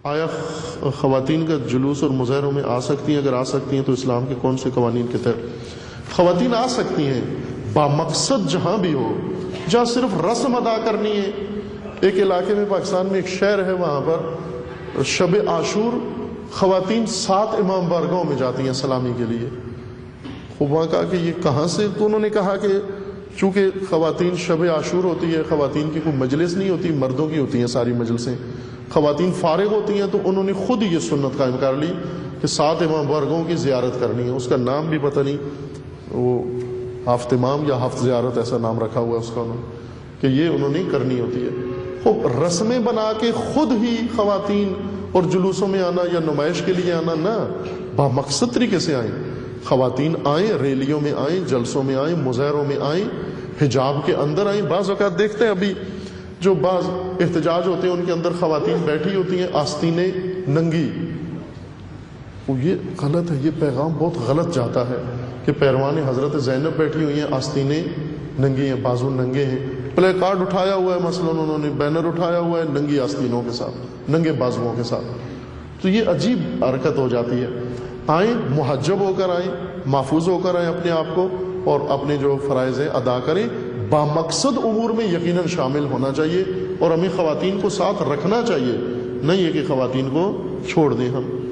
آیا خواتین کا جلوس اور مظاہروں میں آ سکتی ہیں؟ اگر آ سکتی ہیں تو اسلام کے کون سے قوانین کے تحت خواتین آ سکتی ہیں؟ بامقصد جہاں بھی ہو، جہاں صرف رسم ادا کرنی ہے۔ ایک علاقے میں پاکستان میں ایک شہر ہے، وہاں پر شب عاشور خواتین 7 امام بارگاہوں میں جاتی ہیں سلامی کے لیے۔ خوب وہاں کہا کہ یہ کہاں سے؟ تو انہوں نے کہا کہ چونکہ خواتین شب عاشور ہوتی ہے، خواتین کی کوئی مجلس نہیں ہوتی، مردوں کی ہوتی ہیں ساری مجلسیں، خواتین فارغ ہوتی ہیں، تو انہوں نے خود ہی یہ سنت قائم کر لی کہ 7 امام بارگاہوں کی زیارت کرنی ہے۔ اس کا نام بھی پتہ نہیں، وہ ہفت امام یا ہفت زیارت ایسا نام رکھا ہوا ہے اس کا انہوں نے، کہ یہ انہوں نے کرنی ہوتی ہے۔ خوب رسمیں بنا کے خود ہی خواتین اور جلوسوں میں آنا یا نمائش کے لیے آنا نہ، بامقصد طریقے سے آئیں۔ خواتین آئیں، ریلیوں میں آئیں، جلسوں میں آئیں، مظاہروں میں آئیں، حجاب کے اندر آئیں۔ بعض اوقات دیکھتے ہیں ابھی جو بعض احتجاج ہوتے ہیں ان کے اندر خواتین بیٹھی ہوتی ہیں آستینیں ننگی۔ یہ غلط ہے، یہ پیغام بہت غلط جاتا ہے کہ پیروان حضرت زینب بیٹھی ہوئی ہیں، آستینیں ننگی ہیں، بازو ننگے ہیں۔ پلے کارڈ اٹھایا ہوا ہے، مثلا انہوں نے بینر اٹھایا ہوا ہے ننگی آستینوں کے ساتھ، ننگے بازوؤں کے ساتھ، تو یہ عجیب حرکت ہو جاتی ہے۔ آئیں، محجب ہو کر آئیں، محفوظ ہو کر آئیں اپنے آپ کو، اور اپنے جو فرائض ہیں ادا کریں۔ بامقصد امور میں یقیناً شامل ہونا چاہیے، اور ہمیں خواتین کو ساتھ رکھنا چاہیے، نہیں ہے کہ خواتین کو چھوڑ دیں ہم۔